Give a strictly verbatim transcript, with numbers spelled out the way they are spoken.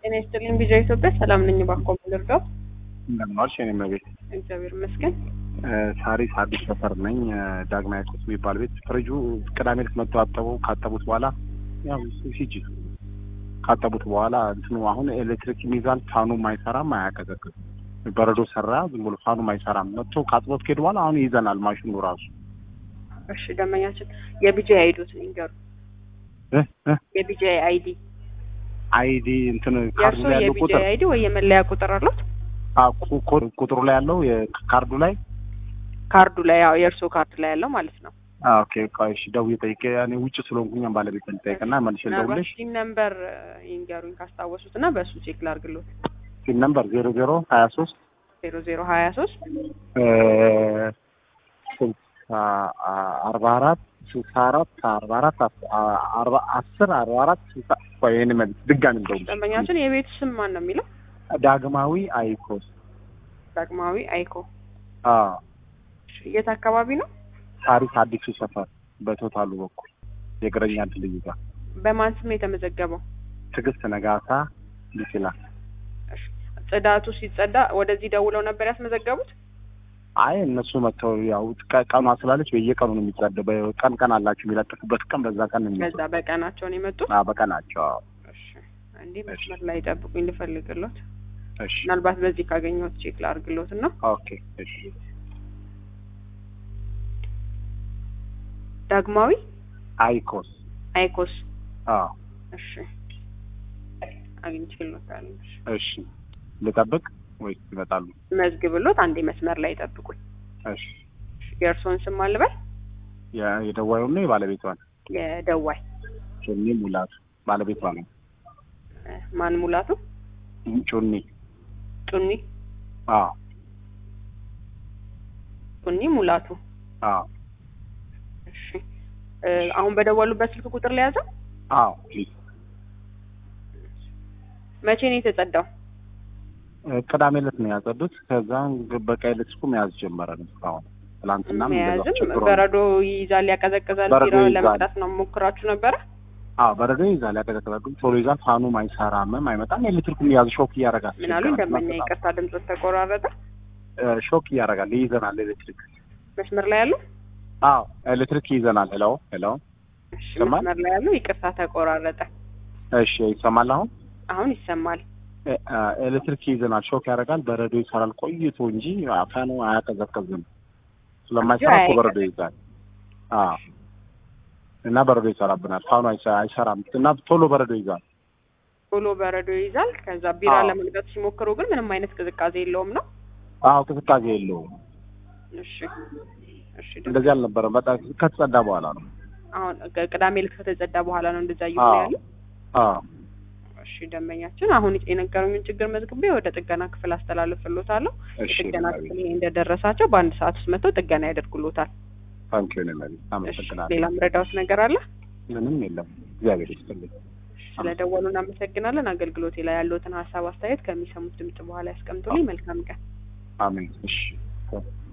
ጤና ይስጥልኝ ቢጃ ኢትዮጵያ ሰላም ነኝ ባኮ ምልርዳው እንደምናልሽ እኔ መቤት እግዚአብሔር ይመስገን ሳሪስ አዲስ ሰፈር ነኝ ዳግማዊ ቁስ የሚባል ቤት ፍሪጁ ቅዳሜ ዕለት መጥተው አጠቡ ካጠቡት በኋላ ያው ሲጂ ካጠቡት በኋላ እንትኑ አሁን ኤሌክትሪክ ሚዛን ፋኑም አይሰራም አያቀዘቅዝም በረዶ ሰራ ዝም ብሎ ፋኑም አይሰራም መጥቶ ካጥቦት ከሄደ በኋላ አሁን ይዘናል ማሽኑ ራሱ እሺ ደመኛችን የቢጃ አይዲት ንገሩ እ እ የቢጃ አይዲ አይዲ እንትን ካርዱ ላይ ያለው ቁጥር አይዲ ወይ የመለያ ቁጥር አለው አቁ ቁጥሩ ላይ ያለው የካርዱ ላይ ካርዱ ላይ ያው የእርሶ ካርድ ላይ ያለው ማለት ነው ኦኬ ቃይሽ ደውዬ ጠይቄ እኔ ውጭ ስለሆንኩኝ ባለቤት ጠይቀና መልሼ ደውልሽ ሲም ነምበር ይንገሩኝ ካስታወሱትና በሱ ቼክ ላርግሎት ሲም ነምበር ዜሮ ዜሮ ሀያ ሶስት ዜሮ ዜሮ ሀያ ሶስት እ አርባ አራት ስልሳ አራት አርባ አራት አርባ አስር አርባ አራት ወይኔ ማለት ድጋሚ እንደው ደንበኛችን የቤት ስም ማን ነው የሚለው ዳግማዊ አይኮ ዳግማዊ አይኮ አዎ የት አካባቢ ነው ሳሪስ አዲሱ ሰፈር በቶታሉ በኩል የግረኛ ድልድይ ጋር በማን ስም የተመዘገበው ትግስት ነጋሳ ሊችላ እሺ ጽዳቱ ሲጸዳ ወደዚህ ደውለው ነበር ያስመዘገቡት አይ እነሱ መተው ያው ቀኑ አስላለች በየቀኑ ነው የሚጸዳው በቀን ቀን አላችሁ የሚለጥፉበት ቀን በዛ ቀን ነው በዛ በቀናቸው ነው የመጡት አዎ በቀናቸው እሺ እንዴ መስመር ላይ ጠብቁኝ ልፈልግሎት እሺ ምናልባት በዚህ ካገኘሁት ቼክ ላርግሎት እና ኦኬ እሺ ዳግማዊ አይኮስ አይኮስ አዎ እሺ አግኝቼልዎታል እሺ ልጠብቅ ወይስ ይመጣሉ መዝግብሎት አንዴ መስመር ላይ ጠብቁኝ እሺ የእርሶን ስም አልበል ያ የደዋዩን ነው የባለቤቷን የደዋይ ጩኒ ሙላቱ ባለቤቷ ነው ማን ሙላቱ ጩኒ ጩኒ አዎ ጩኒ ሙላቱ አዎ እሺ አሁን በደወሉበት ስልክ ቁጥር ላይ ያዘው አዎ መቼ ነው የተጸዳው ቅዳሜ ዕለት ነው ያጸዱት ከዛን በቀይ ልስኩም ያዝ ጀመረ ነው አሁን ትላንትና ምን በረዶ ይዛል ያቀዘቅዛል ቢራ ለመቅዳት ነው ሞክራችሁ ነበር አዎ በረዶ ይዛል ያቀዘቅዛል ቶሎ ይዛል ፋኑም አይሰራም አይመጣም ኤሌክትሪኩም ያዝ ሾክ ያረጋል ምን አሉ እንደምን ይቅርታ ድምጽ ተቆራረጠ ሾክ ያረጋል ይዘናል ኤሌክትሪክ መስመር ላይ ያለው አዎ ኤሌክትሪክ ይዘናል ሄሎ ሄሎ እሺ መስመር ላይ ያለው ይቅርታ ተቆራረጠ እሺ ይሰማል አሁን አሁን ይሰማል ኤሌክትሪክ ይዘናል ሾክ ያረጋል በረዶ ይሰራል ቆይቶ እንጂ ፋኑ አያቀዘቅዝም ስለማይሰራ በረዶ ይዛል አዎ እና በረዶ ይሰራብናል ፋኑ አይሰራም እና ቶሎ በረዶ ይዛል ቶሎ በረዶ ይዛል ከዛ ቢራ ለመቅዳት ሲሞክሩ ግን ምንም አይነት ቅዝቃዜ የለውም ነው አዎ ቅዝቃዜ የለውም እሺ እሺ እንደዚህ አልነበረም በጣም ከተጸዳ በኋላ ነው አሁን ቅዳሜ ዕለት ከተጸዳ በኋላ ነው እንደዛ ይሆናል ያለው አዎ እሺ ደንበኛችን አሁን የነገሩኝን ችግር መዝግቤ ወደ ጥገና ክፍል አስተላልፍልዎታለሁ ጥገና ክፍል እንደደረሳቸው በአንድ ሰዓት ውስጥ መጥተው ጥገና ያደርጉልዎታል ታንኪዩ ነኝ አመሰግናለሁ ሌላ ምረዳዎት ነገር አለ ምንም የለም እግዚአብሔር ይስጥልኝ ስለደወሉ እናመሰግናለን አገልግሎቴ ላይ ያለዎትን ሀሳብ አስተያየት ከሚሰሙት ድምጽ በኋላ ያስቀምጡልኝ መልካም ቀን አሜን እሺ